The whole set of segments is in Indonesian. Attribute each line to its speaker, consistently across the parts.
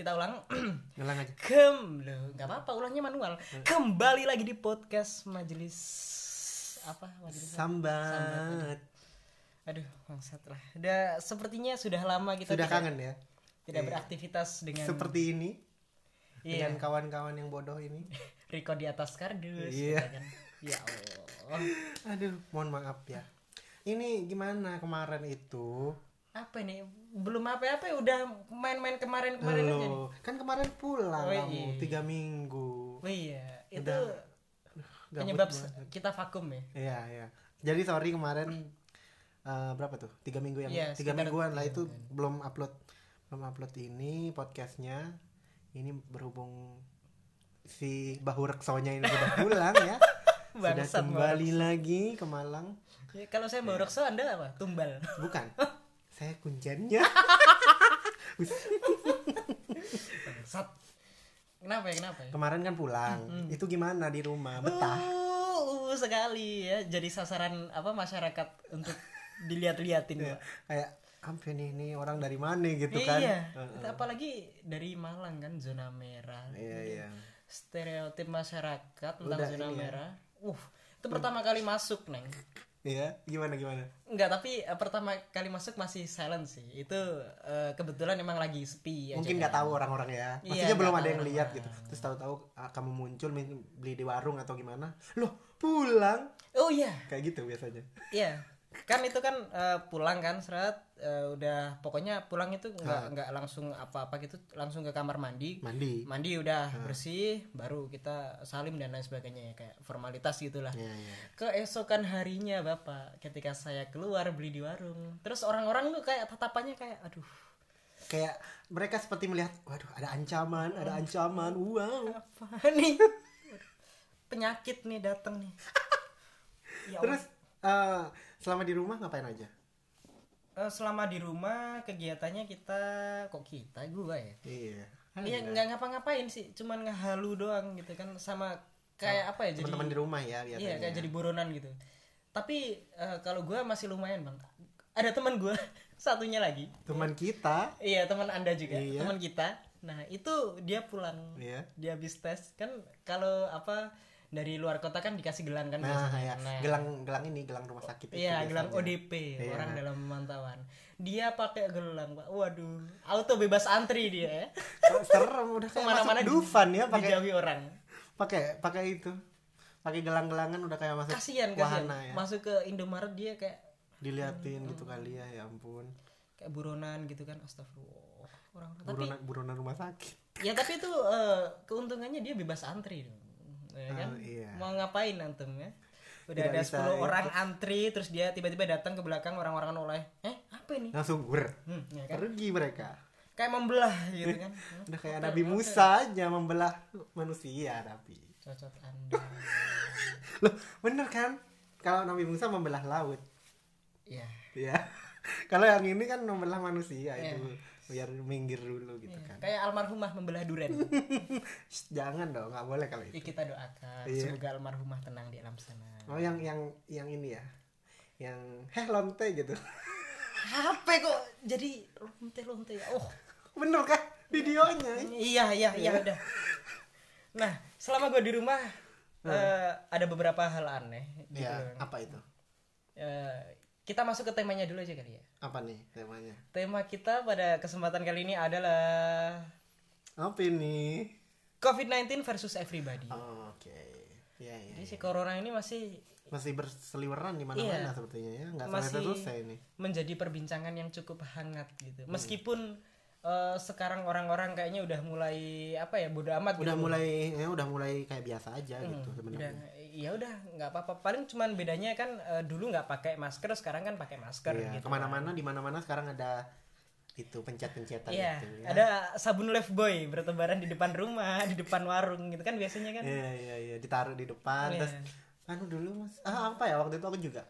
Speaker 1: kita ulang.
Speaker 2: Ulang aja.
Speaker 1: Loh, nggak apa-apa, ulangnya manual. Kembali lagi di podcast majelis majelis
Speaker 2: Sambat.
Speaker 1: Aduh, bangsat lah. Sepertinya sudah lama kita
Speaker 2: Sudah kangen ya.
Speaker 1: Tidak beraktivitas dengan
Speaker 2: seperti ini.
Speaker 1: Iya.
Speaker 2: Dengan kawan-kawan yang bodoh ini.
Speaker 1: Record di atas kardus.
Speaker 2: Iya.
Speaker 1: Kan? Ya Allah.
Speaker 2: Aduh, mohon maaf ya. Ini gimana kemarin itu?
Speaker 1: Apa nih? Belum apa-apa ya, udah main-main kemarin aja nih.
Speaker 2: Kan kemarin pulang kamu
Speaker 1: iya.
Speaker 2: 3 minggu.
Speaker 1: Oh iya, itu
Speaker 2: Gabut
Speaker 1: penyebab
Speaker 2: banget.
Speaker 1: kita vakum ya.
Speaker 2: Iya. Jadi sorry kemarin berapa tuh? 3 minggu yang
Speaker 1: Iya,
Speaker 2: 3 mingguan lah itu
Speaker 1: mingguan.
Speaker 2: belum upload ini podcastnya. Ini berhubung si Bahu Reksonya ini sudah pulang ya. Sudah
Speaker 1: Bangsat,
Speaker 2: kembali lagi ke Malang.
Speaker 1: Ya, kalau saya mau rekso, Anda apa? Tumbal.
Speaker 2: Bukan. Saya kuncennya.
Speaker 1: Bangsat. Kenapa ya?
Speaker 2: Kemarin kan pulang. Itu gimana di rumah? Betah.
Speaker 1: Sekali ya. Jadi sasaran masyarakat untuk dilihat-liatin.
Speaker 2: Ya,
Speaker 1: Pak.
Speaker 2: kayak apa nih orang dari mana gitu kan.
Speaker 1: Iya. Apalagi dari Malang kan, zona merah.
Speaker 2: Iya.
Speaker 1: Stereotip masyarakat tentang
Speaker 2: Udah
Speaker 1: zona
Speaker 2: ini ya.
Speaker 1: merah. Itu pertama kali masuk, Neng.
Speaker 2: Iya, gimana?
Speaker 1: Enggak, tapi pertama kali masuk masih silent sih. Itu kebetulan emang lagi sepi aja.
Speaker 2: Mungkin nggak tahu orang-orang ya.
Speaker 1: Iya,
Speaker 2: Maksudnya belum
Speaker 1: nggak
Speaker 2: ada
Speaker 1: tahu
Speaker 2: yang lihat
Speaker 1: orang.
Speaker 2: gitu. Terus tahu-tahu kamu muncul beli di warung atau gimana? Loh, pulang.
Speaker 1: Oh iya.
Speaker 2: Kayak gitu biasanya.
Speaker 1: Iya. Kan itu kan pulang kan seret udah pokoknya pulang itu nggak langsung apa-apa gitu, langsung ke kamar mandi udah bersih, baru kita salim dan lain sebagainya ya, kayak formalitas gitulah.
Speaker 2: Iya.
Speaker 1: Keesokan harinya Bapak, ketika saya keluar beli di warung, terus orang-orang tuh kayak tatapannya kayak aduh,
Speaker 2: Kayak mereka seperti melihat, waduh, ada ancaman. Wow.
Speaker 1: apa nih? Penyakit nih datang nih. Ya Allah.
Speaker 2: Terus selama di rumah ngapain aja?
Speaker 1: Selama di rumah kegiatannya gue ya.
Speaker 2: Iya.
Speaker 1: Iya, nggak ngapa-ngapain sih, cuman ngehalu doang gitu kan, sama kayak apa ya, jadi
Speaker 2: Teman-teman di rumah ya biasanya.
Speaker 1: iya kayak jadi buronan gitu. Tapi kalau gue masih lumayan Bang, ada teman gue satunya lagi,
Speaker 2: Teman kita.
Speaker 1: iya teman Anda juga,
Speaker 2: Iya.
Speaker 1: teman kita. Nah itu dia pulang,
Speaker 2: Iya.
Speaker 1: dia habis tes kan, kalau dari luar kota kan dikasih gelang kan
Speaker 2: Nah,
Speaker 1: biasanya.
Speaker 2: ya.
Speaker 1: Nah,
Speaker 2: gelang rumah sakit itu
Speaker 1: iya, gelang
Speaker 2: biasanya.
Speaker 1: ODP,
Speaker 2: Iya.
Speaker 1: orang dalam pemantauan. Dia pakai gelang, Pak. Waduh, auto bebas antri dia ya.
Speaker 2: Serem, udah kayak
Speaker 1: Kemana-mana
Speaker 2: masuk Dufan ya,
Speaker 1: dijauhi orang.
Speaker 2: pakai itu. Pakai gelang-gelangan udah kayak masuk
Speaker 1: Kasian.
Speaker 2: wahana ya.
Speaker 1: Masuk ke Indomaret dia kayak
Speaker 2: Diliatin gitu kali ya ampun.
Speaker 1: kayak buronan gitu kan, astagfirullah. Orang-orang.
Speaker 2: Buronan rumah sakit.
Speaker 1: Ya tapi itu keuntungannya dia bebas antri dong. Ya kan?
Speaker 2: Iya.
Speaker 1: Mau ngapain antum ya? Udah
Speaker 2: Tidak
Speaker 1: ada
Speaker 2: bisa
Speaker 1: 10 orang antri, terus dia tiba-tiba datang ke belakang, orang-orang oleh, apa ini?
Speaker 2: Langsung
Speaker 1: Ya kan?
Speaker 2: pergi mereka.
Speaker 1: Kayak membelah gitu kan.
Speaker 2: Udah kayak Nabi Musa aja membelah manusia tapi.
Speaker 1: Cocok Anda.
Speaker 2: Loh, bener kan? Kalau Nabi Musa membelah laut.
Speaker 1: Iya.
Speaker 2: Ya. Kalau yang ini kan membelah manusia
Speaker 1: Iya.
Speaker 2: itu biar minggir dulu gitu kan.
Speaker 1: Kayak almarhumah membelah duren.
Speaker 2: Shh, jangan dong, nggak boleh kalau
Speaker 1: Ya,
Speaker 2: itu.
Speaker 1: kita doakan
Speaker 2: Iya.
Speaker 1: semoga almarhumah tenang di alam sana.
Speaker 2: Oh, yang ini ya. Yang lonte gitu.
Speaker 1: Apa kok jadi lonte-lonte ya? Oh,
Speaker 2: Bener kan videonya?
Speaker 1: iya udah. Nah, selama gue di rumah ada beberapa hal aneh gitu.
Speaker 2: Ya, apa itu?
Speaker 1: Kita masuk ke temanya dulu aja kali ya.
Speaker 2: Apa nih temanya?
Speaker 1: Tema kita pada kesempatan kali ini adalah
Speaker 2: Apa ini?
Speaker 1: COVID-19 versus everybody.
Speaker 2: Oh, oke. Ya.
Speaker 1: Jadi si corona ini masih
Speaker 2: Berseliweran di mana-mana
Speaker 1: Iya.
Speaker 2: sepertinya ya, nggak
Speaker 1: masih
Speaker 2: selesai ini.
Speaker 1: menjadi perbincangan yang cukup hangat gitu. Meskipun sekarang orang-orang kayaknya udah mulai bodo amat
Speaker 2: Udah
Speaker 1: gitu.
Speaker 2: udah mulai kayak biasa aja gitu sebenarnya.
Speaker 1: Ya udah nggak apa-apa, paling cuman bedanya kan dulu nggak pakai masker, sekarang kan pakai masker
Speaker 2: Iya,
Speaker 1: gitu.
Speaker 2: kemana-mana di mana-mana sekarang ada itu pencet-pencetan
Speaker 1: Iya,
Speaker 2: gitu ya.
Speaker 1: ada sabun Lifebuoy bertebaran di depan rumah, di depan warung gitu kan biasanya kan.
Speaker 2: Iya, ditaruh di depan.
Speaker 1: Iya.
Speaker 2: Terus dulu Mas, apa ya waktu itu aku juga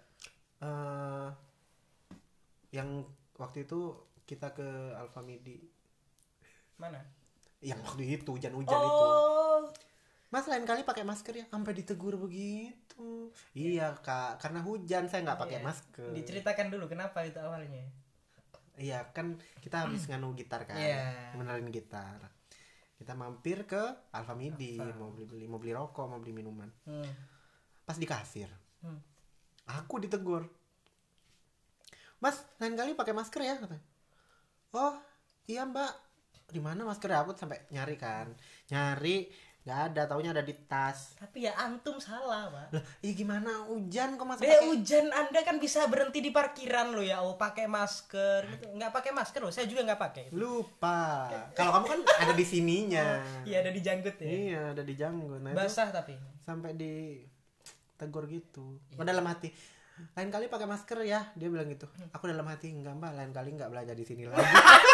Speaker 2: yang waktu itu kita ke Alfamidi.
Speaker 1: Mana?
Speaker 2: Yang waktu itu hujan-hujan itu. Mas lain kali pakai masker ya, sampai ditegur begitu. Iya Kak, karena hujan saya nggak pakai masker.
Speaker 1: Diceritakan dulu kenapa itu awalnya.
Speaker 2: Iya kan kita habis nganu gitar kan,
Speaker 1: Iya.
Speaker 2: benerin gitar. Kita mampir ke Alfamidi, mau beli rokok, mau beli minuman. Pas di kasir, aku ditegur, "Mas, lain kali pakai masker ya," katanya. "Oh iya mbak." "Di mana maskernya?" Aku sampai nyari, nggak ada, taunya ada di tas.
Speaker 1: Tapi ya antum salah, Pak.
Speaker 2: Lah, iya gimana, hujan kok masa
Speaker 1: pakai hujan, Anda kan bisa berhenti di parkiran lo ya. Oh, pakai masker gitu. Nggak pakai masker loh, saya juga nggak pakai.
Speaker 2: Lupa. Kalau kamu kan ada di sininya.
Speaker 1: Iya, ada di janggut ya.
Speaker 2: Iya, ada di janggut. Nah,
Speaker 1: basah tapi
Speaker 2: sampai ditegur gitu. Dalam hati, "Lain kali pakai masker ya," dia bilang gitu. Aku dalam hati, "Enggak mbak, lain kali nggak belajar di sini lagi."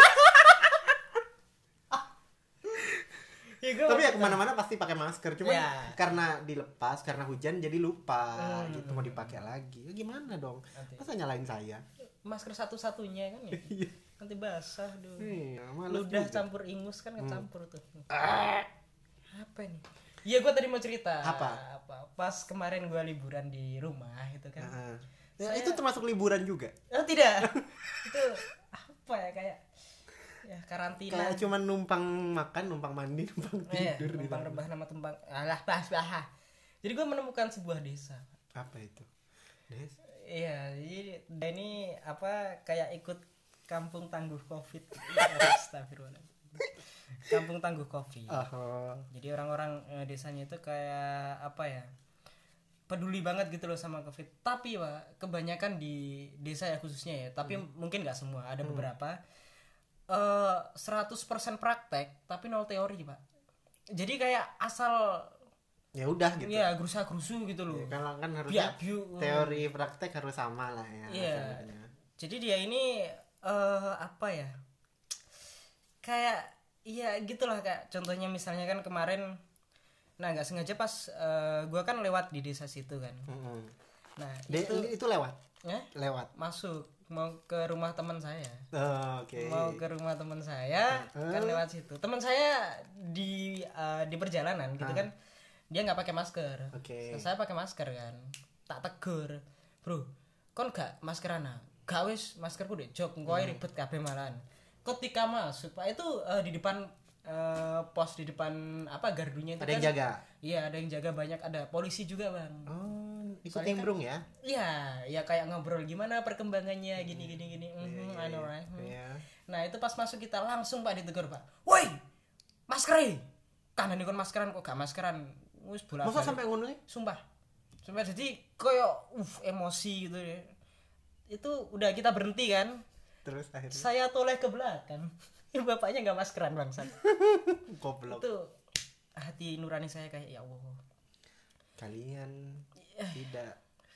Speaker 2: Ya, tapi ya kemana-mana pasti pakai masker, cuma karena dilepas karena hujan jadi lupa gitu, mau dipakai lagi. Ya, gimana dong? Masa nyalain saya?
Speaker 1: Masker satu-satunya kan ya. Nanti basah dong.
Speaker 2: Iya,
Speaker 1: ludah juga. Campur ingus kan kecampur tuh. Apa nih? Iya, gue tadi mau cerita.
Speaker 2: Apa?
Speaker 1: Pas kemarin gue liburan di rumah itu kan.
Speaker 2: Itu termasuk liburan juga?
Speaker 1: Oh tidak. Itu apa ya, kayak ya karantina.
Speaker 2: Kayak cuma numpang makan, numpang mandi, numpang tidur,
Speaker 1: numpang rebah nama tumpang. Alah, bah. Jadi gue menemukan sebuah desa.
Speaker 2: Apa itu? Desa?
Speaker 1: Iya, jadi ini apa, kayak ikut kampung tangguh Covid. Astagfirullahaladzim. Kampung tangguh Covid. Jadi orang-orang desanya itu kayak apa ya, peduli banget gitu loh sama Covid. Tapi Pak, kebanyakan di desa ya khususnya ya, tapi mungkin nggak semua, ada beberapa 100% praktek tapi 0 teori, Pak. Jadi kayak asal
Speaker 2: ya udah gitu.
Speaker 1: Iya, gerusa-gerusu gitu loh.
Speaker 2: Ya, kan harusnya teori praktek harus sama lah ya.
Speaker 1: Iya. Jadi dia ini apa ya? Kayak iya gitulah, kayak contohnya misalnya kan kemarin, nah nggak sengaja pas gua kan lewat di desa situ kan. Nah,
Speaker 2: itu lewat. Lewat.
Speaker 1: Masuk mau ke rumah teman saya.
Speaker 2: Oke.
Speaker 1: Mau ke rumah teman saya kan lewat situ. Teman saya di perjalanan gitu kan, dia nggak pakai masker. Saya pakai masker kan. Tak tegur, "Bro, kon gak maskeran? Gak wis, maskerku deh jok, engko ribet kabeh malahan." Ketika masuk Pak itu di depan pos di depan apa gardunya itu
Speaker 2: ada yang jaga.
Speaker 1: Iya, ada yang jaga, banyak, ada polisi juga, Bang.
Speaker 2: Ikut nimbrung kan, ya?
Speaker 1: Iya, kayak ngobrol gimana perkembangannya gini. I know right. Nah, itu pas masuk kita langsung Pak ditegur, Pak. "Woi, masker. Kan ini kon maskeran kok gak maskeran." Wis bola.
Speaker 2: Masa sampai ngono nih?
Speaker 1: Sumpah jadi koyo emosi gitu ya. Itu udah kita berhenti kan.
Speaker 2: Terus akhirnya
Speaker 1: saya toleh ke belakang. Bapaknya nggak maskeran bangsat.
Speaker 2: Goblok.
Speaker 1: Itu hati nurani saya kayak, ya Allah.
Speaker 2: Kalian tidak.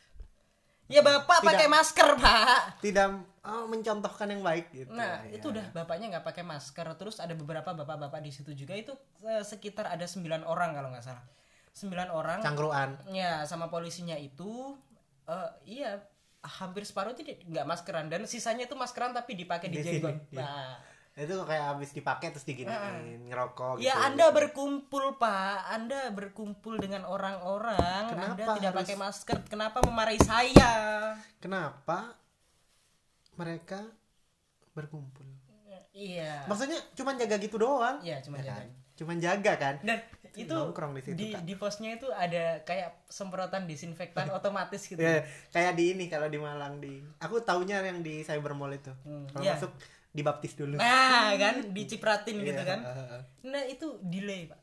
Speaker 1: Ya Bapak pakai masker, Pak.
Speaker 2: Tidak mencontohkan yang baik gitu.
Speaker 1: Nah, itu udah bapaknya nggak pakai masker. Terus ada beberapa bapak-bapak di situ juga, itu sekitar ada 9 orang kalau nggak salah. 9 orang.
Speaker 2: Cangkruan.
Speaker 1: Ya, sama polisinya itu iya hampir separuh itu nggak maskeran, dan sisanya itu maskeran tapi dipakai di jenggot. Nah,
Speaker 2: itu kayak habis dipakai terus diginiin ngerokok
Speaker 1: gitu. Ya Anda berkumpul, Pak. Anda berkumpul dengan orang-orang. Anda tidak pakai masker. Kenapa memarahi saya?
Speaker 2: Kenapa mereka berkumpul?
Speaker 1: Iya.
Speaker 2: Maksudnya cuma jaga gitu doang?
Speaker 1: Iya, cuma jaga.
Speaker 2: Kan? Cuma jaga kan?
Speaker 1: Dan itu di posnya itu ada kayak semprotan disinfektan otomatis gitu.
Speaker 2: Ya, kayak di ini kalau di Malang aku taunya yang di Cyber Mall itu. Kalau masuk dibaptis dulu.
Speaker 1: Nah, kan dicipratin gitu kan. Nah, itu delay, Pak.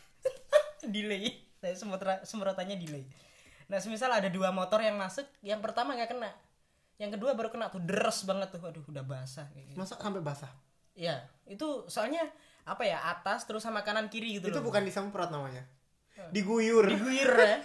Speaker 1: Delay. Semprotannya delay. Nah, semisal ada 2 motor yang masuk, yang pertama enggak kena. Yang kedua baru kena tuh, deres banget tuh. Aduh, udah basah kayak gitu.
Speaker 2: Masa sampai basah?
Speaker 1: Iya, itu soalnya apa ya, atas terus sama kanan kiri gitu.
Speaker 2: Itu loh. Bukan disemprot namanya. Diguyur
Speaker 1: ya.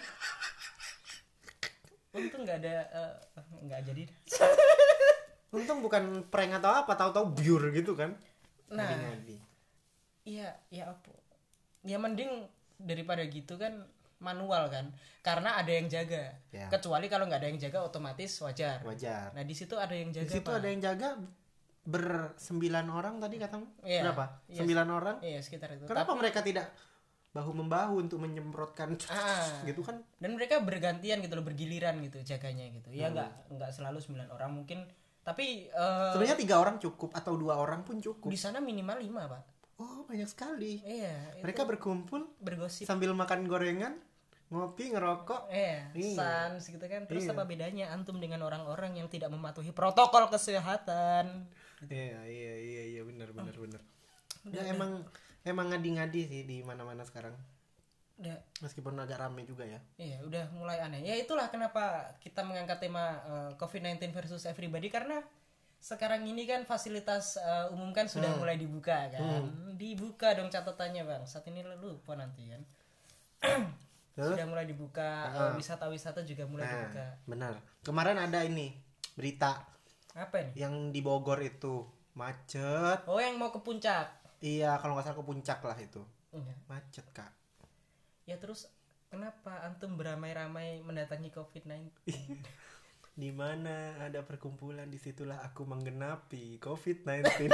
Speaker 1: Untung nggak ada nggak jadi.
Speaker 2: Untung bukan prank atau apa, tahu-tahu biur gitu kan.
Speaker 1: Nah, iya apa ya, mending daripada gitu kan manual kan, karena ada yang jaga ya. Kecuali kalau nggak ada yang jaga otomatis wajar. Nah, di situ ada yang jaga.
Speaker 2: Di situ ada yang jaga 9 orang tadi katamu?
Speaker 1: Iya,
Speaker 2: berapa? 9 orang?
Speaker 1: Iya, sekitar itu.
Speaker 2: Kenapa mereka tidak bahu-membahu untuk menyemprotkan gitu kan?
Speaker 1: Dan mereka bergantian gitu loh, bergiliran gitu jaganya gitu. Ya enggak selalu 9 orang mungkin, tapi
Speaker 2: sebenarnya 3 orang cukup atau 2 orang pun cukup.
Speaker 1: Di sana minimal 5, Pak.
Speaker 2: Oh, banyak sekali.
Speaker 1: Iya.
Speaker 2: Mereka berkumpul,
Speaker 1: bergosip
Speaker 2: sambil makan gorengan, ngopi, ngerokok.
Speaker 1: Iya. Sans gitu kan. Terus
Speaker 2: Iya.
Speaker 1: apa bedanya antum dengan orang-orang yang tidak mematuhi protokol kesehatan?
Speaker 2: Iya, benar. Ya emang ngadi-ngadi sih di mana-mana sekarang.
Speaker 1: Udah.
Speaker 2: Meskipun agak rame juga ya.
Speaker 1: Iya, udah mulai aneh. Ya itulah kenapa kita mengangkat tema COVID-19 versus everybody, karena sekarang ini kan fasilitas umum kan sudah mulai dibuka kan. Dibuka dong catatannya Bang. Saat ini lupa nanti kan. Sudah mulai dibuka, wisata-wisata juga mulai dibuka.
Speaker 2: Benar. Kemarin ada ini berita.
Speaker 1: Apa ini?
Speaker 2: Yang di Bogor itu macet.
Speaker 1: Oh, yang mau ke puncak.
Speaker 2: Iya, kalau nggak salah ke puncak lah itu.
Speaker 1: Iya.
Speaker 2: Macet, Kak.
Speaker 1: Ya terus kenapa antum beramai-ramai mendatangi COVID-19?
Speaker 2: Di mana ada perkumpulan, disitulah aku menggenapi COVID-19.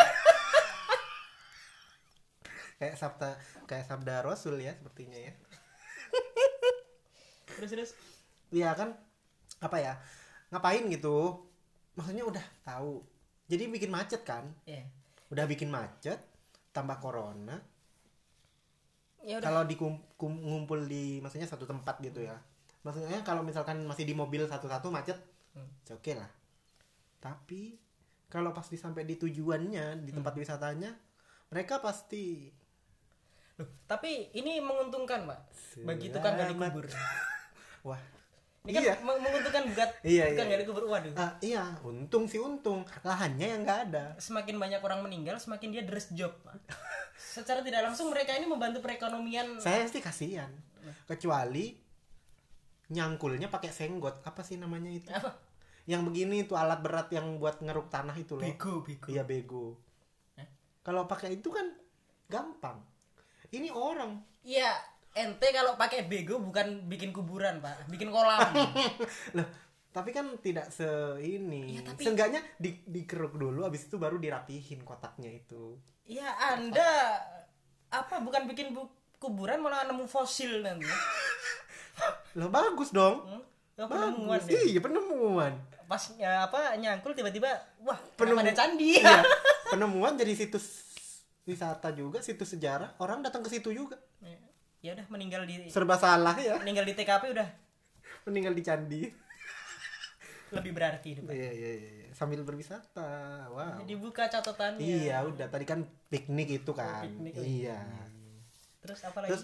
Speaker 2: kayak sabda Rasul ya sepertinya ya.
Speaker 1: Terus
Speaker 2: Iya kan, apa ya, ngapain gitu, maksudnya udah tahu jadi bikin macet kan.
Speaker 1: Iya.
Speaker 2: Udah bikin macet tambah corona.
Speaker 1: Ya udah.
Speaker 2: Kalau ngumpul di maksudnya satu tempat gitu ya, maksudnya kalau misalkan masih di mobil satu-satu macet, oke lah. Tapi kalau pas sampai di tujuannya, di tempat wisatanya, mereka pasti.
Speaker 1: Loh, tapi ini menguntungkan Pak bagi tukang gali kubur.
Speaker 2: Wah,
Speaker 1: ini kan menguntungkan buat tukang gali kubur. Waduh.
Speaker 2: Iya, untung, lahannya yang nggak ada.
Speaker 1: Semakin banyak orang meninggal, semakin dia dress job Pak. Secara tidak langsung mereka ini membantu perekonomian.
Speaker 2: Saya sih kasihan, kecuali nyangkulnya pakai senggot, apa sih namanya itu?
Speaker 1: Apa?
Speaker 2: Yang begini itu alat berat yang buat ngeruk tanah itu loh.
Speaker 1: Bego.
Speaker 2: Iya, bego. Kalau pakai itu kan gampang. Ini orang.
Speaker 1: Iya, ente kalau pakai bego bukan bikin kuburan Pak, bikin kolam.
Speaker 2: Loh, tapi kan tidak ini.
Speaker 1: Ya, tapi...
Speaker 2: Seenggaknya dikeruk dulu, habis itu baru dirapihin kotaknya itu.
Speaker 1: Iya, Anda bukan bikin kuburan malah nemu fosil nanti.
Speaker 2: Loh, bagus dong.
Speaker 1: Penemuan deh.
Speaker 2: Iya, penemuan.
Speaker 1: Pas nyangkul tiba-tiba wah, ada candi.
Speaker 2: Iya. Penemuan jadi situs wisata juga, situs sejarah, orang datang ke situ juga.
Speaker 1: Ya udah, meninggal di
Speaker 2: serba salah ya.
Speaker 1: Meninggal di TKP udah.
Speaker 2: Meninggal di candi.
Speaker 1: Lebih berarti itu Pak.
Speaker 2: Iya. Sambil berwisata. Wow.
Speaker 1: Dibuka catatannya.
Speaker 2: Iya, udah tadi kan piknik itu kan. Iya.
Speaker 1: Terus apa lagi?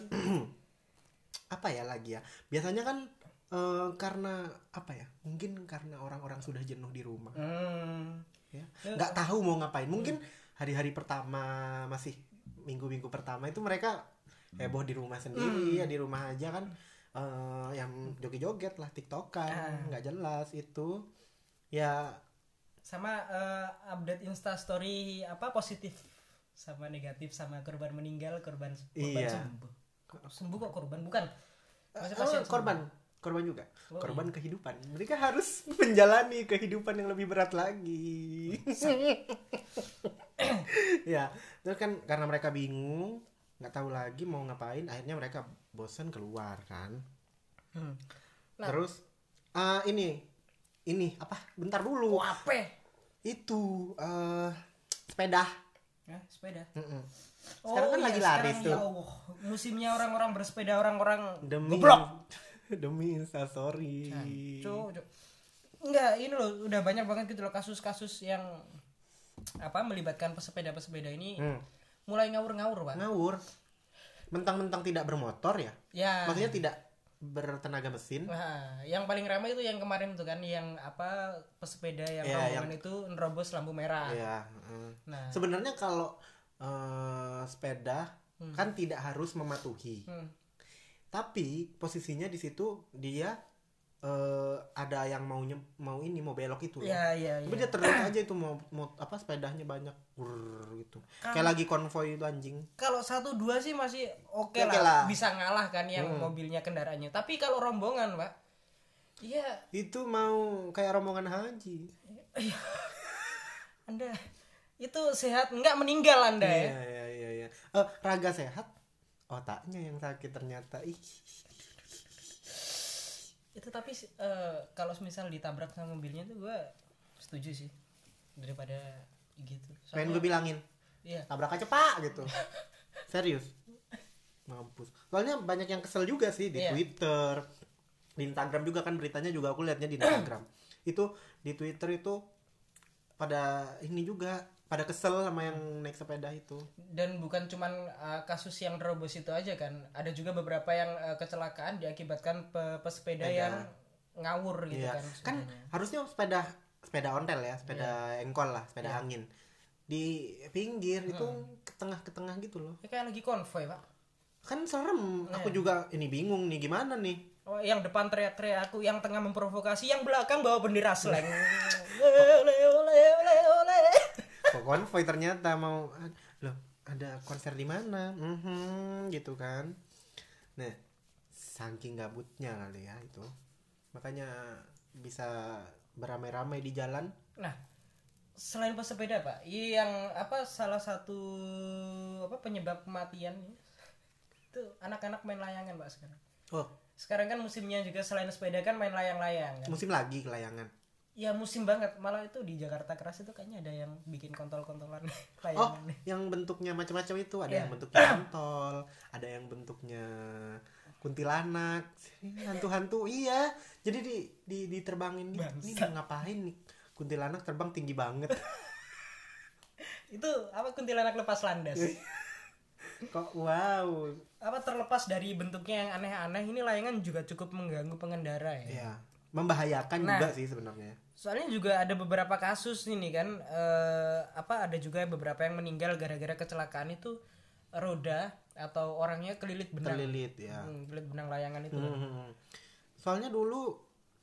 Speaker 2: Apa ya lagi ya? Biasanya kan karena apa ya? Mungkin karena orang-orang sudah jenuh di rumah. Ya. Nggak tahu mau ngapain. Mungkin hari-hari pertama, masih minggu-minggu pertama itu mereka heboh di rumah sendiri, ya di rumah aja kan. Yang joget-joget lah, tiktokan, nggak jelas itu ya.
Speaker 1: Sama update instastory positif sama negatif, sama korban meninggal, korban sembuh kok korban bukan korban
Speaker 2: juga korban kehidupan. Mereka harus menjalani kehidupan yang lebih berat lagi. Ya, terus kan karena mereka bingung, nggak tahu lagi mau ngapain, akhirnya mereka bosan keluar kan. Nah, terus ini apa? Bentar dulu.
Speaker 1: Apa?
Speaker 2: Itu sepeda.
Speaker 1: Ya, sepeda.
Speaker 2: Sekarang kan lagi laris tuh.
Speaker 1: Ya Allah, musimnya orang-orang bersepeda, orang-orang
Speaker 2: goblok. Demi instastory.
Speaker 1: Enggak, ini loh udah banyak banget gitu loh kasus-kasus yang melibatkan pesepeda ini. Mulai ngawur-ngawur Pak.
Speaker 2: Ngawur. Mentang-mentang tidak bermotor ya. Maksudnya tidak bertenaga mesin.
Speaker 1: Nah, yang paling ramai itu yang kemarin itu kan, yang pesepeda yang rombongan itu nerobos lampu merah.
Speaker 2: Iya. Nah, sebenarnya kalau sepeda kan tidak harus mematuhi. Tapi posisinya di situ dia ada yang mau belok itu loh.
Speaker 1: Iya.
Speaker 2: Tapi dia terus aja itu mau sepedanya banyak gitu. Kayak lagi konvoy itu anjing.
Speaker 1: Kalau 1-2 sih masih oke lah, bisa ngalah kan yang mobilnya, kendaraannya. Tapi kalau rombongan, Pak. Iya.
Speaker 2: Itu mau kayak rombongan haji.
Speaker 1: Anda itu sehat enggak meninggal Anda ya?
Speaker 2: Iya. Raga sehat, otaknya yang sakit ternyata.
Speaker 1: Itu tapi kalau misal ditabrak sama mobilnya tuh gue setuju sih daripada gitu.
Speaker 2: Pengen gue bilangin tabrak kaca pak gitu. Serius, mampus. Soalnya banyak yang kesel juga sih di Twitter, di Instagram juga kan, beritanya juga aku lihatnya di Instagram. Itu di Twitter itu pada ini juga, pada kesel sama yang naik sepeda itu. Dan
Speaker 1: bukan cuman kasus yang terobos itu aja kan, ada juga beberapa yang kecelakaan diakibatkan pesepeda yang ngawur gitu kan.
Speaker 2: Kan harusnya sepeda ontel ya, sepeda engkol lah, sepeda angin. Di pinggir itu ke tengah gitu loh.
Speaker 1: Kayak lagi konvoy, Pak.
Speaker 2: Kan serem. Aku juga ini bingung nih, gimana nih?
Speaker 1: Oh, yang depan teriak-teriak, aku yang tengah memprovokasi, yang belakang bawa bendera slang.
Speaker 2: Kok konvoy ternyata mau loh, ada konser di mana? Gitu kan. Nah, saking gabutnya kali ya itu. Makanya bisa beramai-ramai di jalan.
Speaker 1: Nah, selain pesepeda Pak, yang salah satu penyebab kematian itu anak-anak main layangan Pak sekarang.
Speaker 2: Oh,
Speaker 1: sekarang kan musimnya juga, selain sepeda kan main layang-layang kan?
Speaker 2: Musim lagi layangan.
Speaker 1: Ya musim banget, malah itu di Jakarta Keras itu kayaknya ada yang bikin kontol-kontolan layangan.
Speaker 2: Yang bentuknya macam-macam itu, ada yang bentuknya kontol, ada yang bentuknya kuntilanak, hantu-hantu. Iya, jadi diterbangin. Ini ngapain nih? Kuntilanak terbang tinggi banget.
Speaker 1: Itu kuntilanak lepas landas.
Speaker 2: Kok wow.
Speaker 1: Terlepas dari bentuknya yang aneh-aneh, ini layangan juga cukup mengganggu pengendara ya.
Speaker 2: Iya, membahayakan juga sih sebenarnya.
Speaker 1: Soalnya juga ada beberapa kasus ini kan, ada juga beberapa yang meninggal gara-gara kecelakaan itu roda atau orangnya kelilit benang.
Speaker 2: Terlilit ya.
Speaker 1: Kelilit benang layangan itu.
Speaker 2: Soalnya dulu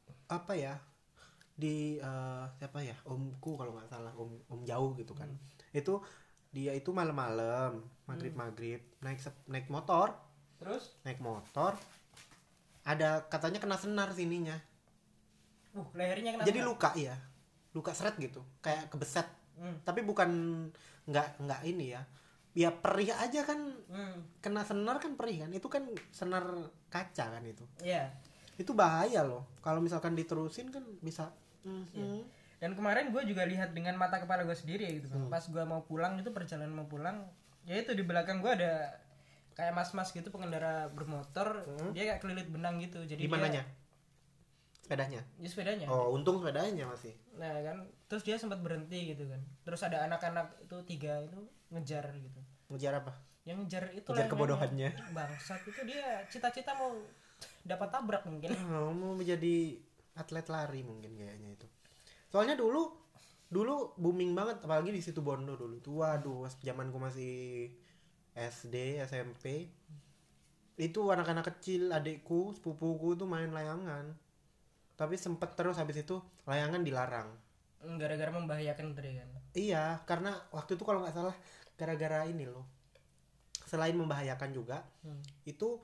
Speaker 2: di siapa ya, omku kalau nggak salah, om jauh gitu kan. Itu dia itu malam-malam maghrib naik motor.
Speaker 1: Terus
Speaker 2: naik motor ada katanya kena senar sininya.
Speaker 1: Lehernya kena
Speaker 2: jadi senar. Luka seret gitu, kayak kebeset. Tapi bukan nggak ini ya perih aja kan. Kena senar kan perih kan, itu kan senar kaca kan itu. Itu bahaya loh kalau misalkan diterusin kan bisa.
Speaker 1: Dan kemarin gue juga lihat dengan mata kepala gue sendiri gitu kan. Pas gue mau pulang itu, perjalanan mau pulang, ya itu di belakang gue ada kayak mas-mas gitu pengendara bermotor. Dia kayak kelilit benang gitu. Jadi
Speaker 2: di mananya? Sepedanya?
Speaker 1: Ya sepedanya.
Speaker 2: Oh, untung sepedanya masih.
Speaker 1: Nah kan, terus dia sempat berhenti gitu kan. Terus ada anak-anak itu 3 itu ngejar gitu.
Speaker 2: Ngejar apa?
Speaker 1: Yang ngejar itu
Speaker 2: ngejar kebodohannya.
Speaker 1: Bangsat itu, dia cita-cita mau dapat tabrak mungkin.
Speaker 2: Mau menjadi atlet lari mungkin kayaknya itu. Soalnya dulu booming banget, apalagi di situ Bondo dulu itu. Waduh, zamanku masih SD, SMP. Itu anak-anak kecil, adikku, sepupuku tuh main layangan. Tapi sempet terus habis itu layangan dilarang.
Speaker 1: Gara-gara membahayakan tadi kan.
Speaker 2: Iya, karena waktu itu kalau nggak salah gara-gara ini loh. Selain membahayakan juga, itu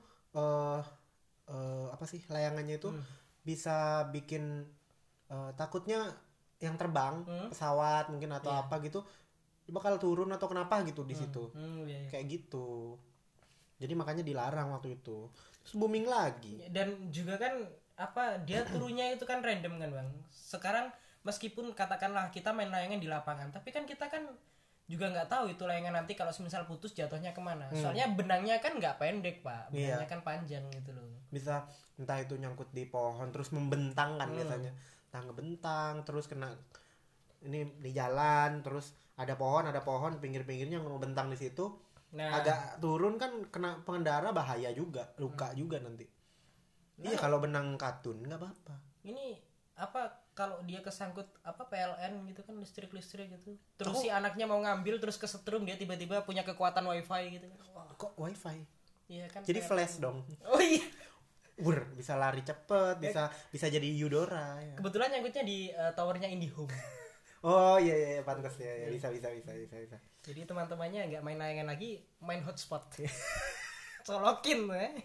Speaker 2: layangannya itu bisa bikin takutnya yang terbang, pesawat mungkin atau apa gitu, bakal turun atau kenapa gitu di situ. Kayak gitu. Jadi makanya dilarang waktu itu. Terus booming lagi.
Speaker 1: Dan juga kan dia turunnya itu kan random kan Bang. Sekarang meskipun katakanlah kita main layangan di lapangan, tapi kan kita kan juga nggak tahu itu layangan nanti kalau misal putus jatuhnya kemana. Soalnya benangnya kan nggak pendek Pak, benangnya kan panjang gitu loh.
Speaker 2: Bisa entah itu nyangkut di pohon terus membentang kan biasanya. Entah ngebentang terus kena ini di jalan, terus ada pohon pinggir-pinggirnya ngebentang di situ. Agak turun kan kena pengendara, bahaya juga, luka juga nanti. Iya, kalau benang katun nggak apa-apa.
Speaker 1: Ini kalau dia kesangkut PLN gitu kan, listrik gitu. Terus si anaknya mau ngambil terus kesetrum, dia tiba-tiba punya kekuatan wifi gitu kan.
Speaker 2: Kok wifi?
Speaker 1: Iya kan.
Speaker 2: Jadi flash dong.
Speaker 1: Oh iya.
Speaker 2: Bisa lari cepet, bisa jadi Yudora. Ya.
Speaker 1: Kebetulan nyangkutnya di towernya IndiHome.
Speaker 2: Oh iya pantas ya. Bisa.
Speaker 1: Jadi teman-temannya nggak main layangan lagi, main hotspot. Colokin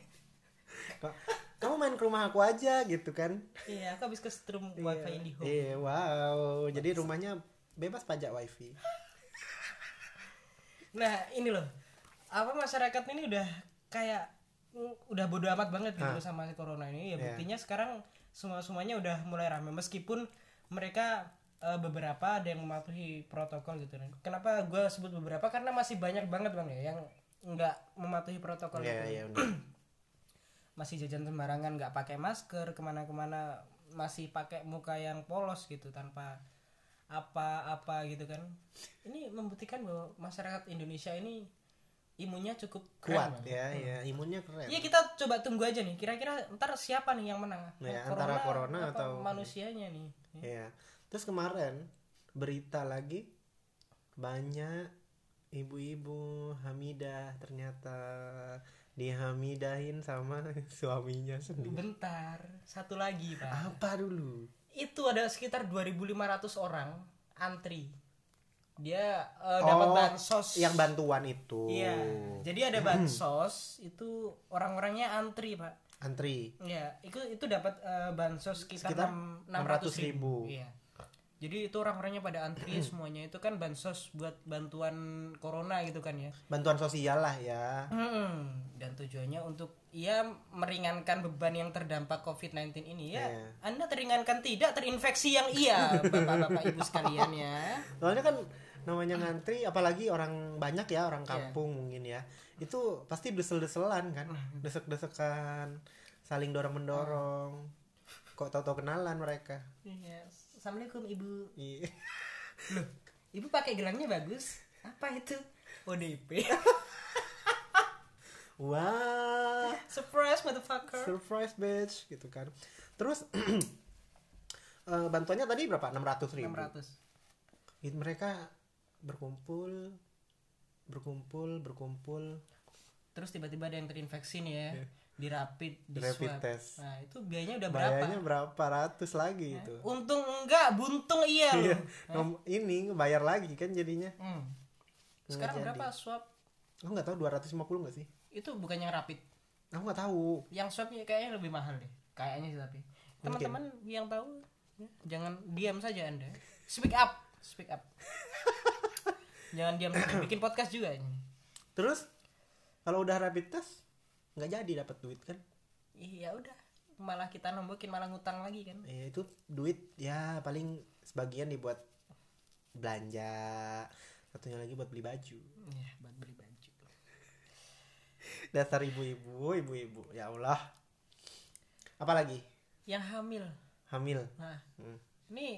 Speaker 2: kamu main ke rumah aku aja gitu kan.
Speaker 1: Iya, aku habis kesetrum wifi IndiHome.
Speaker 2: Iya, wow. Jadi rumahnya bebas pajak wifi.
Speaker 1: Nah ini loh, masyarakat ini udah bodo amat banget gitu sama corona ini. Ya buktinya sekarang semuanya udah mulai ramai, meskipun mereka beberapa ada yang mematuhi protokol gitu. Kenapa gue sebut beberapa? Karena masih banyak banget bang ya yang nggak mematuhi protokol gitu. Masih jajan sembarangan, nggak pakai masker, kemana-kemana masih pakai muka yang polos gitu tanpa apa-apa gitu kan. Ini membuktikan bahwa masyarakat Indonesia ini imunnya cukup
Speaker 2: kuat ya, imunnya keren.
Speaker 1: Iya, kita coba tunggu aja nih, kira-kira ntar siapa nih yang menang
Speaker 2: ya, antara corona atau
Speaker 1: manusianya nih
Speaker 2: ya. Terus kemarin berita lagi banyak ibu-ibu hamidah ternyata dihamidahin sama suaminya sendiri.
Speaker 1: Bentar, satu lagi pak.
Speaker 2: Apa dulu?
Speaker 1: Itu ada sekitar 2.500 orang antri. Dia dapat bansos.
Speaker 2: Yang bantuan itu.
Speaker 1: Iya. Jadi ada bansos itu orang-orangnya antri pak.
Speaker 2: Antri.
Speaker 1: Iya. Itu dapat bansos sekitar 600.000. Iya. Jadi itu orang-orangnya pada antri semuanya itu kan bansos buat bantuan corona gitu kan ya.
Speaker 2: Bantuan sosial lah ya.
Speaker 1: Dan tujuannya untuk meringankan beban yang terdampak COVID-19 ini ya. Anda teringankan tidak terinfeksi yang Bapak-bapak Ibu sekalian ya.
Speaker 2: Soalnya kan namanya ngantri apalagi orang banyak ya, orang kampung mungkin ya. Itu pasti desel-deselan kan. Desek-desekan, saling dorong-mendorong. Kok tahu-tahu kenalan mereka.
Speaker 1: Yes. Assalamualaikum ibu.
Speaker 2: Iya.
Speaker 1: Loh, ibu pakai gelangnya bagus. Apa itu? ODP.
Speaker 2: Wah.
Speaker 1: Surprise motherfucker.
Speaker 2: Surprise bitch gitu kan. Terus bantuannya tadi berapa? 600.000. 600. Mereka berkumpul.
Speaker 1: Terus tiba-tiba ada yang terinfeksi nih ya. Di rapid
Speaker 2: swab
Speaker 1: test. Nah itu biayanya udah berapa?
Speaker 2: Biayanya berapa ratus lagi itu.
Speaker 1: Untung enggak, buntung iya loh.
Speaker 2: Ini bayar lagi kan jadinya.
Speaker 1: Sekarang berapa swab?
Speaker 2: Aku nggak tahu 250 nggak sih?
Speaker 1: Itu bukan yang rapid.
Speaker 2: Aku nggak tahu.
Speaker 1: Yang swabnya kayaknya lebih mahal deh. Kayaknya sih tapi. Teman-teman yang tahu jangan diam saja Anda. Speak up. Jangan diam saja. Bikin podcast juga ini.
Speaker 2: Terus kalau udah rapid test nggak jadi dapat duit kan?
Speaker 1: Iya udah, malah kita nombokin, malah ngutang lagi kan?
Speaker 2: Itu duit ya paling sebagian dibuat belanja, satunya lagi buat beli baju.
Speaker 1: Iya, buat beli baju.
Speaker 2: Dasar ibu-ibu, ya Allah. Apalagi?
Speaker 1: Yang hamil. Nah, ini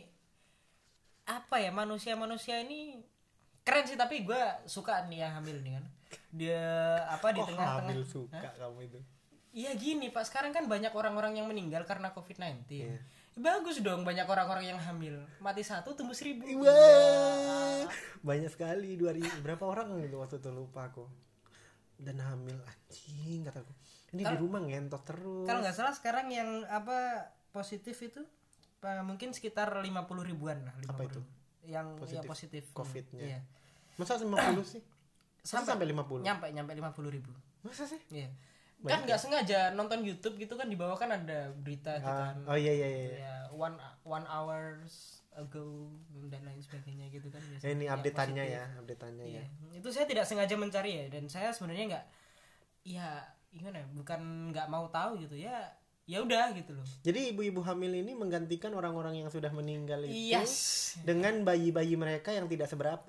Speaker 1: apa ya, manusia ini keren sih, tapi gue suka nih yang hamil nih kan. Dia di tengah-tengah
Speaker 2: hamil suka kamu itu.
Speaker 1: Iya gini Pak, sekarang kan banyak orang-orang yang meninggal karena COVID-19. Bagus dong banyak orang-orang yang hamil. Mati 1 tumbuh 1.000.
Speaker 2: Banyak sekali 2.000. Berapa orang gitu waktu itu lupa aku. Dan hamil anjing kataku. Ini di rumah ngentot terus.
Speaker 1: Kalau nggak salah sekarang yang positif itu mungkin sekitar 50 ribuan lah. 50
Speaker 2: apa itu?
Speaker 1: Yang positif
Speaker 2: COVID-nya.
Speaker 1: Iya.
Speaker 2: Masa 50 sih? Sampai 50.
Speaker 1: Nyampe 50 ribu.
Speaker 2: Masa sih?
Speaker 1: Iya. Kan nggak sengaja nonton YouTube gitu kan, di bawah kan ada berita gitu kan.
Speaker 2: Oh iya.
Speaker 1: Ya, one hours ago dan lain sebagainya gitu kan.
Speaker 2: Ini update-annya ya.
Speaker 1: Itu saya tidak sengaja mencari ya, dan saya sebenarnya nggak, ya gimana, bukan nggak mau tahu gitu ya. Ya udah gitu loh. Jadi
Speaker 2: ibu-ibu hamil ini menggantikan orang-orang yang sudah meninggal itu dengan bayi-bayi mereka yang tidak seberapa.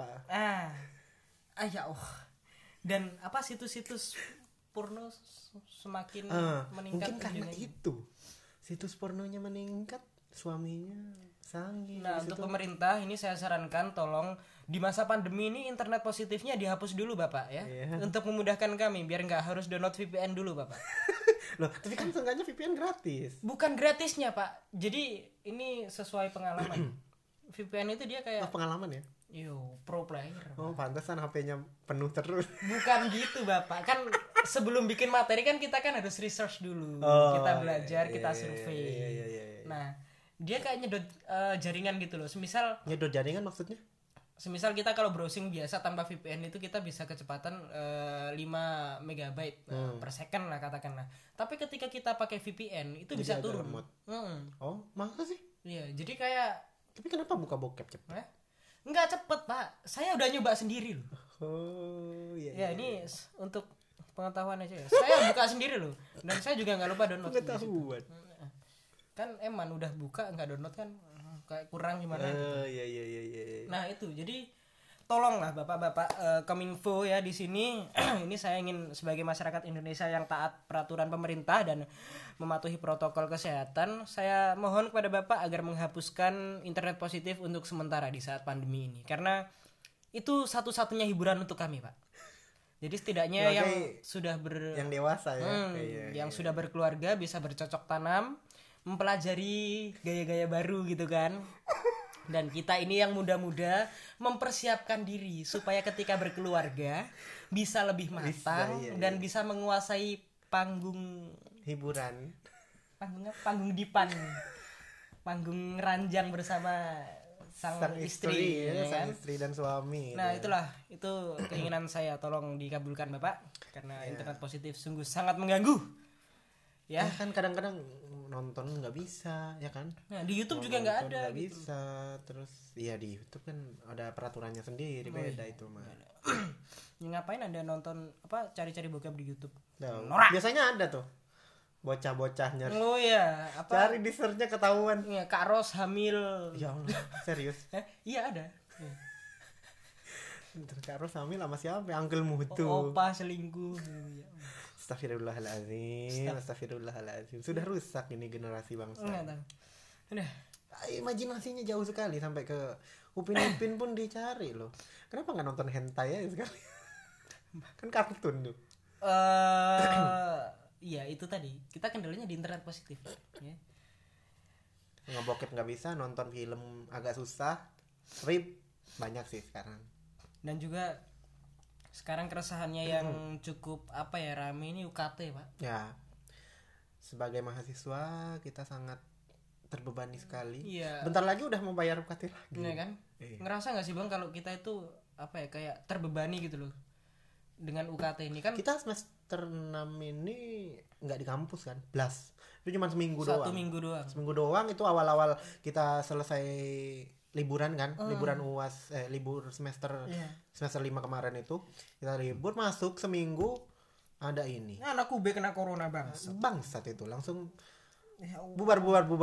Speaker 1: Ya Allah. Dan situs-situs porno semakin meningkat.
Speaker 2: Mungkin karena itu situs pornonya meningkat, suaminya sange.
Speaker 1: Nah, untuk pemerintah ini saya sarankan tolong di masa pandemi ini internet positifnya dihapus dulu Bapak ya. Untuk memudahkan kami biar nggak harus download VPN dulu Bapak.
Speaker 2: Loh, tapi kan seenggaknya VPN gratis.
Speaker 1: Bukan gratisnya Pak. Jadi ini sesuai pengalaman. VPN itu dia kayak
Speaker 2: pengalaman ya?
Speaker 1: Pro player.
Speaker 2: Pantesan HP-nya penuh terus.
Speaker 1: Bukan gitu Bapak. Kan sebelum bikin materi kan kita kan harus research dulu. Kita belajar, kita survei. Nah, dia kayak nyedot jaringan gitu loh.
Speaker 2: Nyedot jaringan maksudnya?
Speaker 1: Semisal kita kalau browsing biasa tanpa VPN itu kita bisa kecepatan 5 MB per second lah katakanlah. Tapi ketika kita pakai VPN itu jadi bisa turun.
Speaker 2: Masa sih?
Speaker 1: Iya, jadi kayak.
Speaker 2: Tapi kenapa buka bokep cepet?
Speaker 1: Enggak cepet Pak, saya udah nyoba sendiri loh. Ini untuk pengetahuan aja ya. Saya buka sendiri loh, dan saya juga nggak lupa download.
Speaker 2: Pengetahuan.
Speaker 1: Kan udah buka nggak download kan kayak kurang gimana gitu.
Speaker 2: Iya.
Speaker 1: Nah itu jadi tolonglah bapak-bapak Kominfo ya di sini. Ini saya ingin sebagai masyarakat Indonesia yang taat peraturan pemerintah dan mematuhi protokol kesehatan, saya mohon kepada bapak agar menghapuskan internet positif untuk sementara di saat pandemi ini, karena itu satu-satunya hiburan untuk kami, Pak. Jadi setidaknya yang sudah
Speaker 2: yang dewasa ya,
Speaker 1: yang sudah berkeluarga bisa bercocok tanam, mempelajari gaya-gaya baru gitu kan. Dan kita ini yang muda-muda mempersiapkan diri supaya ketika berkeluarga bisa lebih matang dan bisa menguasai panggung
Speaker 2: hiburan.
Speaker 1: Panggung dipan. Panggung ranjang bersama sang istri ya kan?
Speaker 2: Sang istri dan suami.
Speaker 1: Nah, itulah itu keinginan saya, tolong dikabulkan Bapak karena internet positif sungguh sangat mengganggu. Ya
Speaker 2: kan kadang-kadang nonton nggak bisa ya kan.
Speaker 1: Nah di YouTube juga nggak ada
Speaker 2: nggak gitu. Bisa terus ya di YouTube kan ada peraturannya sendiri, beda itu mah.
Speaker 1: Ya, ngapain Anda nonton apa cari-cari bokep di YouTube?
Speaker 2: Biasanya ada tuh bocah-bocah nyari.
Speaker 1: Oh ya, apa
Speaker 2: cari di search-nya ketahuan
Speaker 1: ya, Kak Ros hamil.
Speaker 2: Ya Allah, serius.
Speaker 1: Iya ada.
Speaker 2: Kak Ros hamil sama siapa? Uncle Mutu.
Speaker 1: Opa selingkuh.
Speaker 2: Astagfirullahaladzim. Sudah rusak ini generasi bangsa.
Speaker 1: Enggak tahu. Udah.
Speaker 2: Imajinasinya jauh sekali sampai ke Upin pun dicari loh. Kenapa nggak nonton hentai ya sekali? Kan kartun tuh.
Speaker 1: Iya itu tadi. Kita kendalanya di internet positif. Ya.
Speaker 2: Ngebokep nggak bisa, nonton film agak susah. Tapi banyak sih sekarang.
Speaker 1: Dan juga sekarang keresahannya yang cukup apa ya rame ini UKT Pak.
Speaker 2: Ya, sebagai mahasiswa kita sangat terbebani sekali.
Speaker 1: Iya.
Speaker 2: Bentar lagi udah mau bayar UKT lagi.
Speaker 1: Iya kan? Ngerasa nggak sih Bang kalau kita itu apa ya kayak terbebani gitu loh dengan UKT ini kan?
Speaker 2: Kita semester 6 ini nggak di kampus kan, blast. Itu cuma seminggu doang. Itu awal-awal kita selesai liburan kan, liburan UAS, libur semester 5 kemarin itu kita libur masuk seminggu ada ini.
Speaker 1: Anak UB kena corona
Speaker 2: bangsat itu langsung bubar.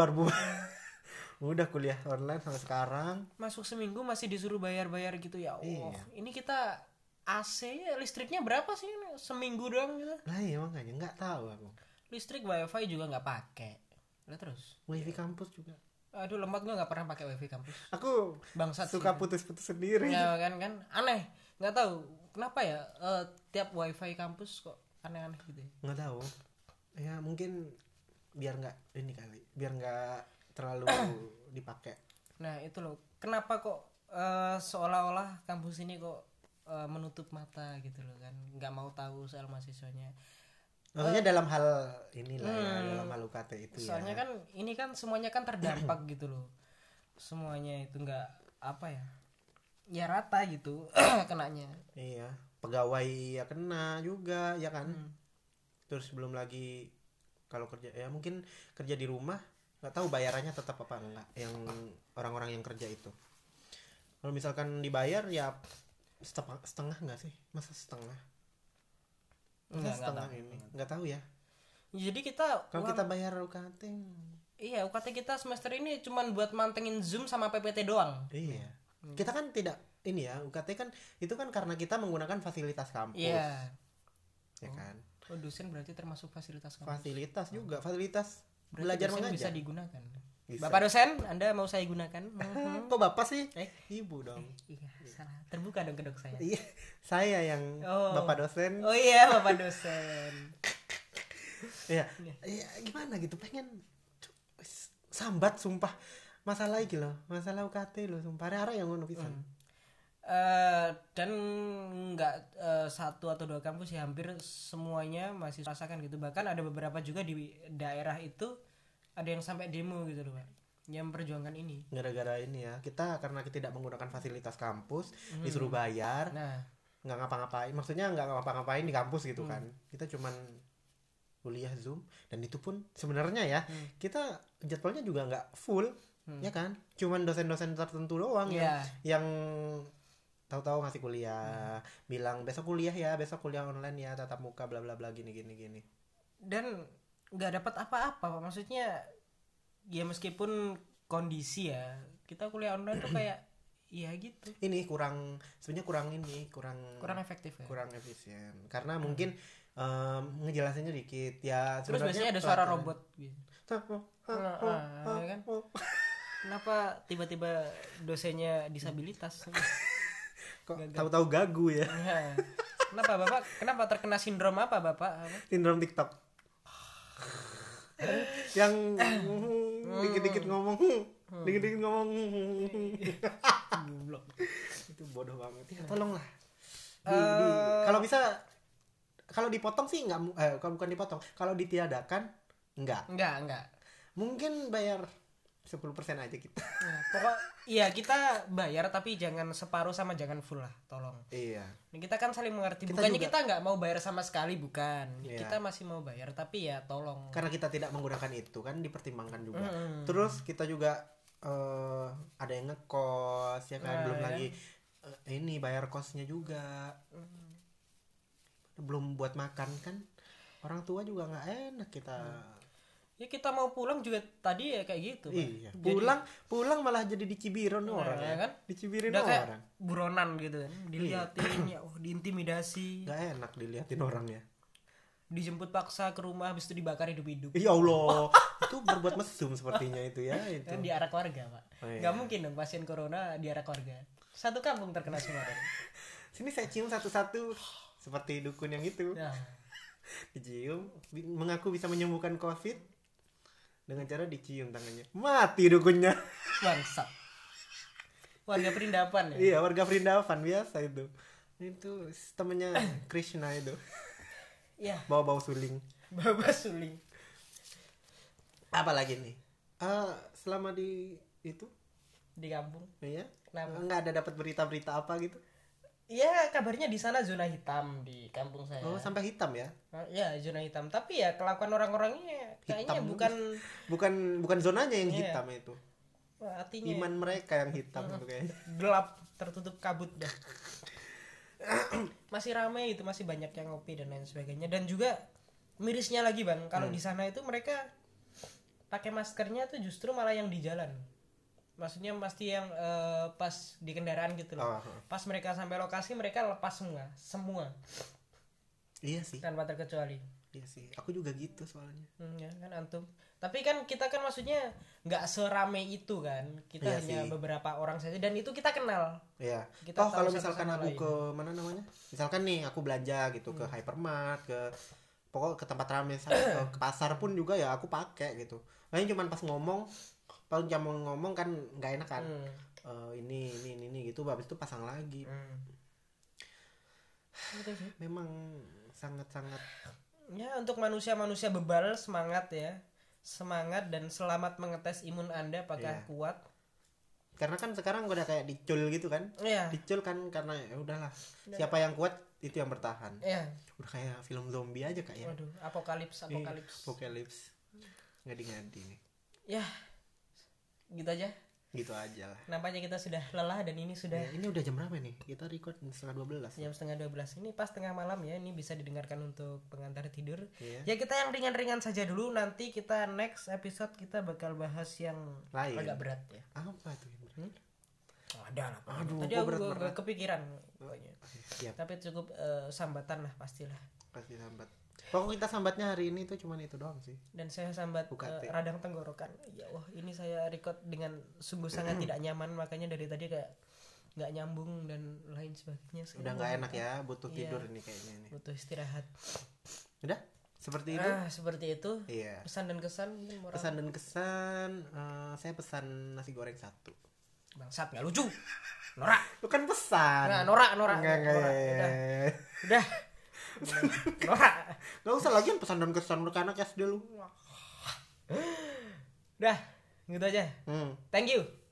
Speaker 2: Udah kuliah online sampai sekarang.
Speaker 1: Masuk seminggu masih disuruh bayar gitu ya Allah. Iya. Ini kita AC listriknya berapa sih seminggu doang gitu?
Speaker 2: Nah iya makanya nggak tahu aku.
Speaker 1: Listrik wifi juga nggak pakai. Lah terus?
Speaker 2: Wifi kampus juga.
Speaker 1: Aduh lemot gue nggak pernah pakai wifi kampus.
Speaker 2: Aku bangsat suka putus-putus sendiri.
Speaker 1: Ya kan aneh, nggak tahu kenapa ya tiap wifi kampus kok aneh-aneh gitu.
Speaker 2: Nggak tahu. Ya mungkin biar nggak ini kali, biar nggak terlalu dipakai.
Speaker 1: Nah itu loh, kenapa kok seolah-olah kampus ini kok menutup mata gitu loh kan, nggak mau tahu soal mahasiswanya.
Speaker 2: Maksudnya dalam hal inilah ya, dalam hal UKT itu.
Speaker 1: Soalnya kan ini kan semuanya kan terdampak gitu loh. Semuanya itu nggak apa ya? Ya rata gitu kenanya.
Speaker 2: Iya, pegawai ya kena juga ya kan. Terus belum lagi kalau kerja ya mungkin kerja di rumah nggak tahu bayarannya tetap apa enggak yang orang-orang yang kerja itu. Kalau misalkan dibayar ya setengah nggak sih? Masa setengah? Nggak tahu ya.
Speaker 1: Jadi kita
Speaker 2: kalau kita bayar UKT,
Speaker 1: iya UKT kita semester ini cuman buat mantengin Zoom sama PPT doang.
Speaker 2: Iya. Kita kan tidak ini ya UKT kan itu kan karena kita menggunakan fasilitas kampus.
Speaker 1: Iya.
Speaker 2: Ya kan.
Speaker 1: Oh dosen berarti termasuk fasilitas kampus.
Speaker 2: Fasilitas juga fasilitas berarti belajar mengajar
Speaker 1: bisa digunakan. Bisa. Bapak dosen, Anda mau saya gunakan?
Speaker 2: Kok Bapak sih? Ibu dong.
Speaker 1: Iya, salah. Terbuka dong kedok saya.
Speaker 2: Iya, saya yang Bapak dosen.
Speaker 1: Oh iya, Bapak dosen.
Speaker 2: Iya. Iya, gimana gitu pengen sambat sumpah. Masalah iki loh, masalah UKT loh, sumpah arek yang ngono pisan.
Speaker 1: Dan nggak satu atau dua kampus ya, hampir semuanya masih rasakan gitu. Bahkan ada beberapa juga di daerah itu ada yang sampai demo gitu loh Pak, yang memperjuangkan ini
Speaker 2: gara-gara ini ya kita karena kita tidak menggunakan fasilitas kampus disuruh bayar, nggak ngapa-ngapain, maksudnya nggak ngapa-ngapain di kampus gitu kan, kita cuman kuliah Zoom dan itu pun sebenarnya ya kita jadwalnya juga nggak full ya kan, cuman dosen-dosen tertentu doang yang tahu-tahu ngasih kuliah, bilang besok kuliah online ya tatap muka bla bla bla gini
Speaker 1: dan nggak dapat apa-apa Pak. Maksudnya ya meskipun kondisi ya kita kuliah online tuh kayak iya gitu.
Speaker 2: Ini sebenarnya kurang
Speaker 1: efektif ya?
Speaker 2: Kurang efisien. Karena mungkin ngejelasinnya dikit ya.
Speaker 1: Terus biasanya ada suara robot gitu. Kan? Kenapa tiba-tiba dosennya disabilitas?
Speaker 2: Kok tahu-tahu gagu ya?
Speaker 1: Kenapa Bapak? Kenapa terkena sindrom apa Bapak?
Speaker 2: Sindrom TikTok. Yang dikit-dikit ngomong. Dikit-dikit ngomong.
Speaker 1: Goblok.
Speaker 2: Itu bodoh banget. Ya, tolonglah. Kalau bisa kalau dipotong sih enggak, kalau bukan dipotong, kalau ditiadakan enggak. Mungkin bayar 10% aja kita.
Speaker 1: Nah, pokok iya kita bayar tapi jangan separuh sama jangan full lah, tolong.
Speaker 2: Iya.
Speaker 1: Kita kan saling mengerti. Bukannya kita nggak mau bayar sama sekali, bukan. Iya. Kita masih mau bayar tapi ya tolong.
Speaker 2: Karena kita tidak menggunakan itu kan dipertimbangkan juga. Terus kita juga ada yang ngekos ya kan, belum lagi ini bayar kosnya juga. Belum buat makan kan. Orang tua juga nggak enak kita.
Speaker 1: Ya kita mau pulang juga tadi ya kayak gitu.
Speaker 2: Iya. Pulang malah jadi dicibirin orang ya kan? Dicibirin orang.
Speaker 1: Buronan gitu kan. Diliatin ya, diintimidasi.
Speaker 2: Gak enak diliatin orang ya.
Speaker 1: Dijemput paksa ke rumah habis itu dibakar hidup-hidup.
Speaker 2: Ya Allah. Itu berbuat mesum sepertinya itu ya itu.
Speaker 1: Kan diarak warga, Pak. Gak mungkin dong pasien corona diarak warga. Satu kampung terkena semua.
Speaker 2: Sini saya cium satu-satu seperti dukun yang itu.
Speaker 1: Nah.
Speaker 2: Dicium, mengaku bisa menyembuhkan COVID. Dengan cara dicium tangannya. Mati dukunnya.
Speaker 1: Bangsat. Warga Perindapan ya?
Speaker 2: Iya, warga Perindapan biasa itu. Itu temennya Krishna itu.
Speaker 1: Iya.
Speaker 2: Bawa-bawa suling.
Speaker 1: Bawa suling.
Speaker 2: Apa lagi nih? Selama di itu?
Speaker 1: Di kampung.
Speaker 2: Iya.
Speaker 1: Kenapa?
Speaker 2: Nggak ada dapat berita-berita apa gitu?
Speaker 1: Iya, kabarnya di sana zona hitam di kampung saya.
Speaker 2: Oh, sampai hitam ya?
Speaker 1: Ya, zona hitam. Tapi ya kelakuan orang-orangnya kayaknya
Speaker 2: bukan zonanya yang hitam itu.
Speaker 1: Artinya
Speaker 2: iman mereka yang hitam itu kayaknya.
Speaker 1: Gelap, tertutup kabut dah. Masih ramai itu, masih banyak yang ngopi dan lain sebagainya. Dan juga mirisnya lagi, Bang, kalau di sana itu mereka pakai maskernya tuh justru malah yang di jalan. Maksudnya pasti yang pas di kendaraan gitu loh. Pas mereka sampai lokasi mereka lepas semua.
Speaker 2: Iya sih.
Speaker 1: Tanpa terkecuali.
Speaker 2: Iya sih. Aku juga gitu soalnya.
Speaker 1: Ya kan antum. Tapi kan kita kan maksudnya nggak serame itu kan. Kita hanya beberapa orang saja dan itu kita kenal.
Speaker 2: Iya. Kalau misalkan aku ke mana namanya? Misalkan nih aku belanja gitu ke hypermart, pokok ke tempat ramai, ke pasar pun juga ya aku pakai gitu. Lain cuman pas ngomong kan nggak enak kan. Ini gitu, habis itu pasang lagi. Memang sangat-sangat
Speaker 1: ya untuk manusia bebal semangat dan selamat mengetes imun Anda apakah kuat.
Speaker 2: Karena kan sekarang udah kayak dicul gitu kan. Dicul kan karena ya udahlah. Siapa yang kuat itu yang bertahan. Udah kayak film zombie aja kayak.
Speaker 1: Waduh, apokalips.
Speaker 2: Ngadi-ngadi nih.
Speaker 1: Ya. Gitu aja
Speaker 2: lah.
Speaker 1: Nampaknya kita sudah lelah dan ini sudah
Speaker 2: ini udah jam berapa nih? Kita record setengah 12.
Speaker 1: Jam setengah 12. Ini pas tengah malam ya. Ini bisa didengarkan untuk pengantar tidur. Ya kita yang ringan-ringan saja dulu. Nanti kita next episode kita bakal bahas yang lain. Agak berat ya.
Speaker 2: Apa tuh yang berat?
Speaker 1: Ada lah.
Speaker 2: Aduh,
Speaker 1: tadi aku gak kepikiran. Tapi cukup sambatan lah pastilah.
Speaker 2: Pasti sambat. Pokoknya kita sambatnya hari ini tuh cuman itu doang sih.
Speaker 1: Dan saya sambat radang tenggorokan. Ya wah, ini saya record dengan sungguh sangat tidak nyaman, makanya dari tadi kayak nggak nyambung dan lain sebagainya.
Speaker 2: Udah nggak enak ya, butuh tidur ini kayaknya ini.
Speaker 1: Butuh istirahat.
Speaker 2: Udah? Seperti itu?
Speaker 1: Seperti itu.
Speaker 2: Iya.
Speaker 1: Pesan dan kesan.
Speaker 2: Saya pesan nasi goreng 1.
Speaker 1: Bangsat, nggak lucu. Norak.
Speaker 2: Itu kan pesan.
Speaker 1: Nah, norak.
Speaker 2: Enggak.
Speaker 1: Udah. Norak.
Speaker 2: Gak usah lagi pesan dan kesan anak SD lu.
Speaker 1: Udah, gitu aja. Thank you.